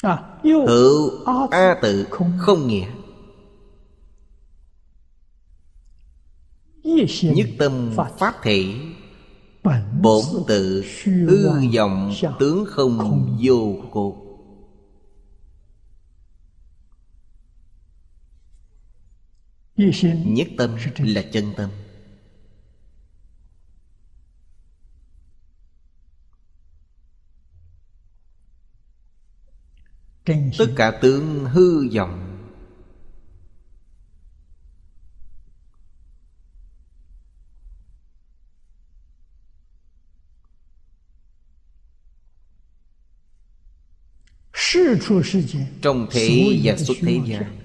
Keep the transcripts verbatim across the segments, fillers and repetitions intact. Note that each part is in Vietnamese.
Hữu a tự không nghĩa. Nhất tâm pháp thể, bổn tự hư vọng tướng không vô cột. Nhất tâm là chân tâm. Tất cả tướng hư vọng trong thế và xuất thế gian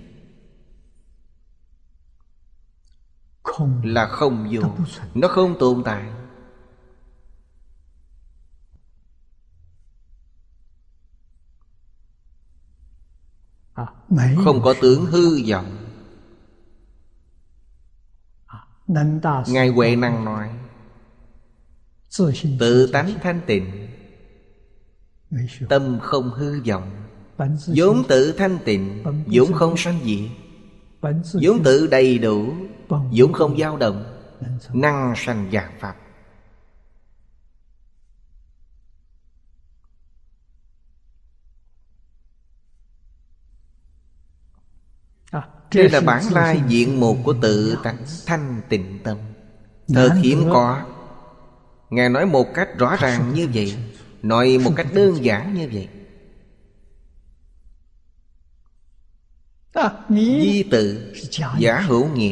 là không vô. Nó không tồn tại. Không có tướng hư vọng. Ngài Huệ Năng nói tự tánh thanh tịnh, tâm không hư vọng. Vốn tự thanh tịnh, vốn không sanh diệt. Vốn tự đầy đủ, vốn không dao động, năng sanh vạn pháp. Đây là bản lai diện mục của tự tánh thanh tịnh tâm. Thật hiếm có. Ngài nói một cách rõ ràng như vậy, nói một cách đơn giản như vậy. Di tự giả hữu nghĩa,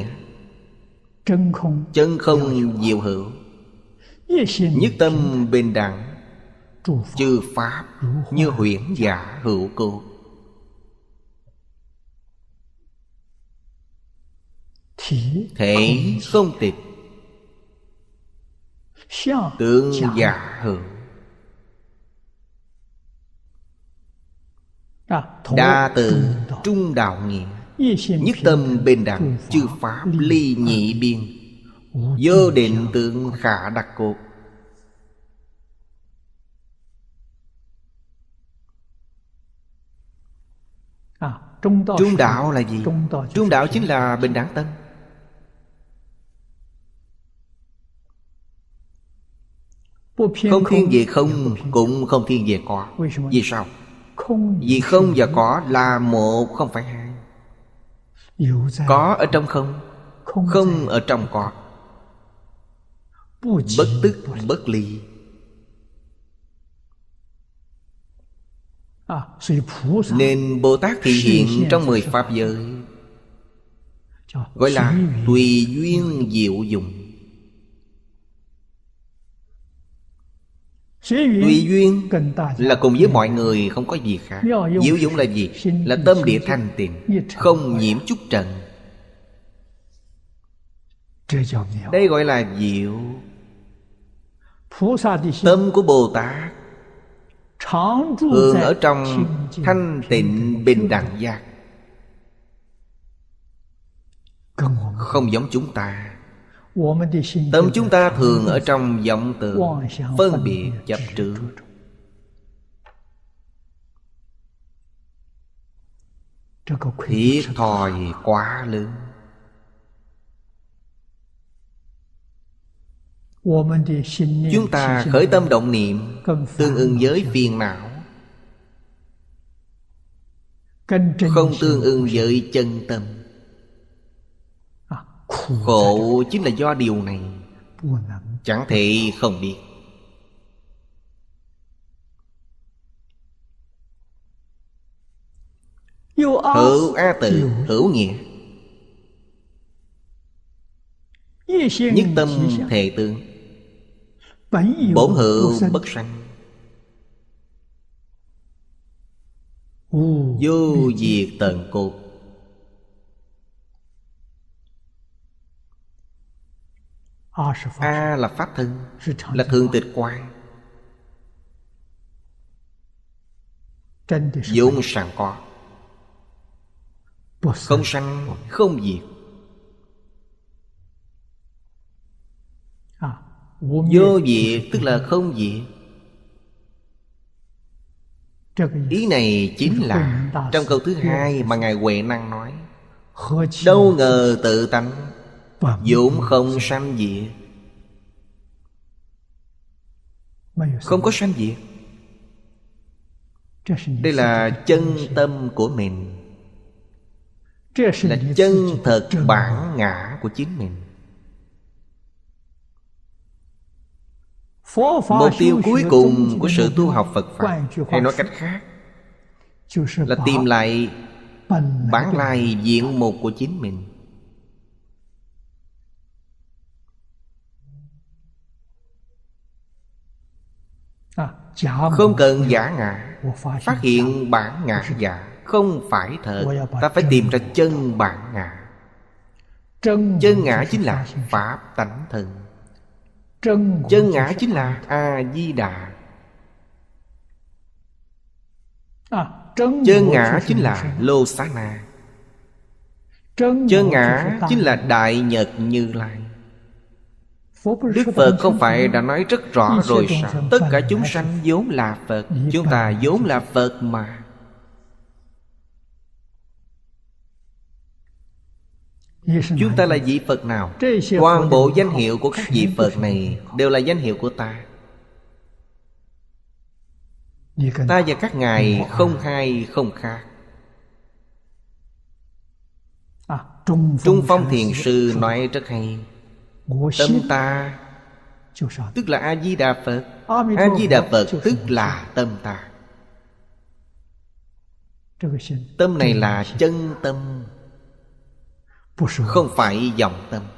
chân không diệu hữu. Nhất tâm bình đẳng, chư pháp như huyễn giả hữu cố. Thể không tịch, tướng giả hữu. Đa từ trung đạo nghĩa, nhất tâm bình đẳng, chư pháp ly nhị biên. Vô định tượng khả đặc cột. Trung đạo là gì? Trung đạo chính là bình đẳng tâm. Không thiên về không, cũng không thiên về có. Vì sao? Vì không và có là một, không phải hai. Có ở trong không, không ở trong có. Bất tức bất ly. Nên Bồ Tát thị hiện trong mười pháp giới, gọi là tùy duyên diệu dụng. Tùy duyên là cùng với mọi người, không có gì khác. Diệu dụng là gì? Là tâm địa thanh tịnh, không nhiễm chút trần. Đây gọi là diệu. Tâm của Bồ Tát thường ở trong thanh tịnh bình đẳng giác, không giống chúng ta. Tâm chúng ta thường ở trong vọng tưởng, phân biệt chấp trước. Thiệt thòi quá lớn. Chúng ta khởi tâm động niệm tương ưng với phiền não, không tương ưng với chân tâm. Khổ chính là do điều này, chẳng thể không biết. Hữu a tự hữu nghĩa, nhất tâm thể tướng, bổn hữu bất sanh, vô diệt tận cột. A là pháp thân, là thường tịch quan, vốn sẵn có, không sanh không diệt. Vô diệt tức là không diệt. Ý này chính là trong câu thứ hai mà Ngài Huệ Năng nói: đâu ngờ tự tánh vốn không sanh diệt. Không có sanh diệt. Đây là chân tâm của mình, là chân thật bản ngã của chính mình. Mục tiêu cuối cùng của sự tu học Phật Pháp, hay nói cách khác, là tìm lại bản lai diện mục của chính mình. Không cần giả ngã. Phát hiện bản ngã giả không phải thật, ta phải tìm ra chân bản ngã. Chân ngã chính là Pháp tánh thân. Chân ngã chính là A-di-đà. Chân ngã chính là Lô-xá-na. Chân ngã chính là Đại Nhật Như Lai. Đức Phật không phải đã nói rất rõ rồi sao? Tất cả chúng sanh vốn là Phật. Chúng ta vốn là Phật mà. Chúng ta là vị Phật nào? Toàn bộ danh hiệu của các vị Phật này đều là danh hiệu của ta. Ta và các ngài không hai không khác. Trung Phong Thiền Sư nói rất hay: tâm ta tức là A-di-đà Phật. A-di-đà Phật tức là tâm ta. Tâm này là chân tâm, không phải vọng tâm.